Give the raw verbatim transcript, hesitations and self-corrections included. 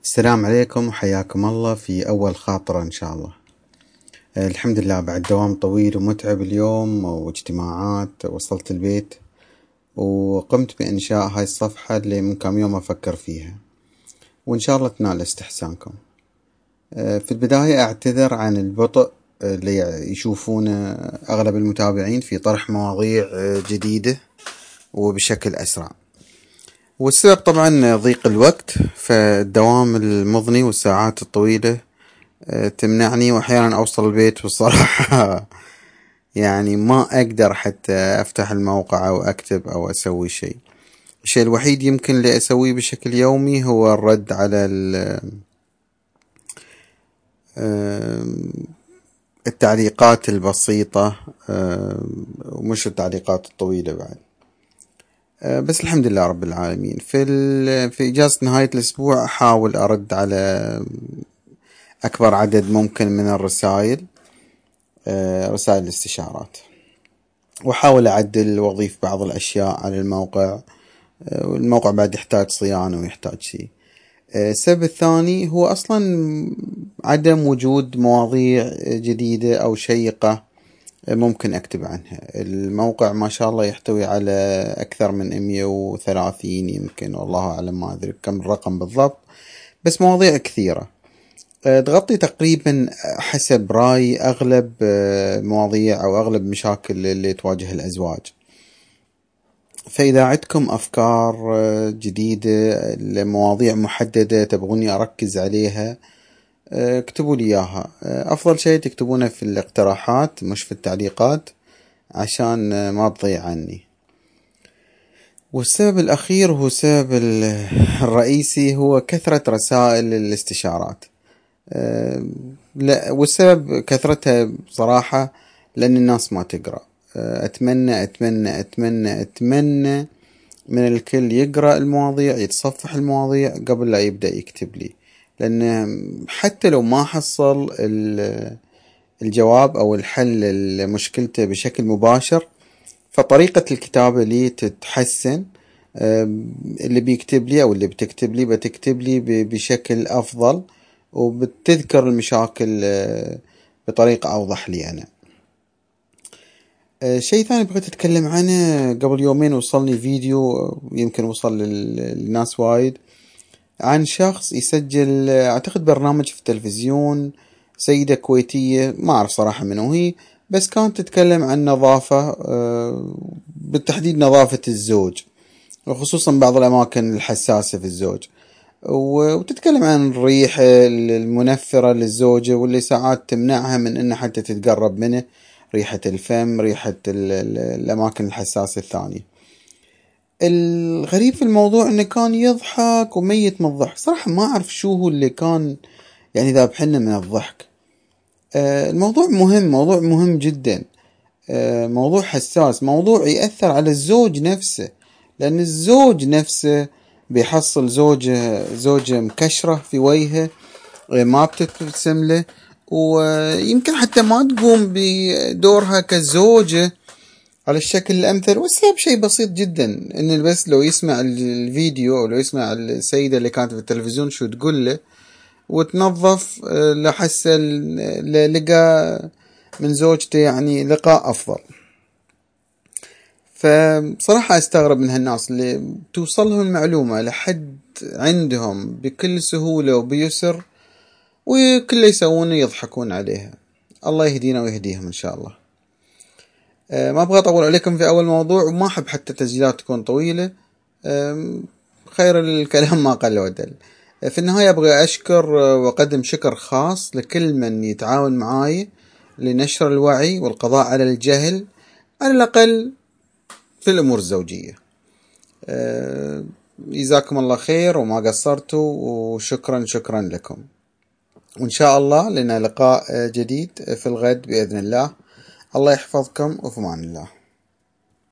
السلام عليكم وحياكم الله في أول خاطرة إن شاء الله. الحمد لله بعد دوام طويل ومتعب اليوم واجتماعات وصلت البيت وقمت بإنشاء هاي الصفحة اللي من كم يوم أفكر فيها، وإن شاء الله تنال استحسانكم. في البداية أعتذر عن البطء اللي يشوفونه أغلب المتابعين في طرح مواضيع جديدة وبشكل أسرع، والسبب طبعا ضيق الوقت، فالدوام المضني والساعات الطويلة تمنعني، وأحيانا أوصل البيت والصراحة يعني ما أقدر حتى أفتح الموقع أو أكتب أو أسوي شيء. الشيء الوحيد يمكن اللي أسويه بشكل يومي هو الرد على التعليقات البسيطة ومش التعليقات الطويلة بعد. بس الحمد لله رب العالمين. في في إجازة نهاية الأسبوع أحاول أرد على أكبر عدد ممكن من الرسائل، رسائل الاستشارات، وأحاول أعدل وأضيف بعض الأشياء على الموقع. والموقع بعد يحتاج صيانة ويحتاج شيء. السبب الثاني هو أصلا عدم وجود مواضيع جديدة أو شيقة ممكن أكتب عنها. الموقع ما شاء الله يحتوي على أكثر من مئة وثلاثين يمكن، والله أعلم ما أدري كم الرقم بالضبط، بس مواضيع كثيرة تغطي تقريبا حسب رأي أغلب مواضيع أو أغلب مشاكل اللي تواجه الأزواج. فإذا عندكم أفكار جديدة لمواضيع محددة تبغوني أركز عليها اكتبوا لي إياها. أفضل شيء تكتبونه في الاقتراحات مش في التعليقات عشان ما تضيع عني. والسبب الأخير هو السبب الرئيسي، هو كثرة رسائل الاستشارات. لا، والسبب كثرتها بصراحة لأن الناس ما تقرأ. أتمنى أتمنى أتمنى أتمنى من الكل يقرأ المواضيع، يتصفح المواضيع قبل لا يبدأ يكتب لي، لأن حتى لو ما حصل الجواب أو الحل لمشكلته بشكل مباشر، فطريقة الكتابة لي تتحسن. اللي بيكتب لي أو اللي بتكتب لي بتكتب لي بشكل أفضل، وبتذكر المشاكل بطريقة أوضح لي أنا. شيء ثاني بغيت أتكلم عنه، قبل يومين وصلني فيديو يمكن وصل للناس وايد، عن شخص يسجل أعتقد برنامج في التلفزيون، سيدة كويتية ما أعرف صراحة منو هي، بس كانت تتكلم عن نظافة، بالتحديد نظافة الزوج، وخصوصا بعض الأماكن الحساسة في الزوج، وتتكلم عن الريحة المنفرة للزوجة واللي ساعات تمنعها من أنها حتى تتقرب منه، ريحة الفم، ريحة الأماكن الحساسة الثانية. الغريب في الموضوع أنه كان يضحك وميت من الضحك، صراحة ما أعرف شو هو اللي كان يعني ذابحنا من الضحك. الموضوع مهم، موضوع مهم جدا، موضوع حساس، موضوع يأثر على الزوج نفسه، لأن الزوج نفسه بيحصل زوجة زوجة مكشرة في وجهه، ما بتبتسم له، ويمكن حتى ما تقوم بدورها كزوجة على الشكل الأمثل. والسبب شيء بسيط جدا، إن بس لو يسمع الفيديو أو لو يسمع السيدة اللي كانت في التلفزيون شو تقول له وتنظف، لحس لقى من زوجته يعني لقاء أفضل. فبصراحة أستغرب من هالناس اللي توصلهم المعلومة لحد عندهم بكل سهولة وبيسر، وكل يسوونه يضحكون عليها. الله يهدينا ويهديهم إن شاء الله. ما أبغى أطول عليكم في أول موضوع، وما أحب حتى تسجيلات تكون طويلة، خير الكلام ما قل ودل. في النهاية أبغى أشكر وأقدم شكر خاص لكل من يتعاون معاي لنشر الوعي والقضاء على الجهل على الأقل في الأمور الزوجية. جزاكم الله خير وما قصرتوا، وشكرا شكرا لكم، وإن شاء الله لنا لقاء جديد في الغد بإذن الله. الله يحفظكم وفي أمان الله.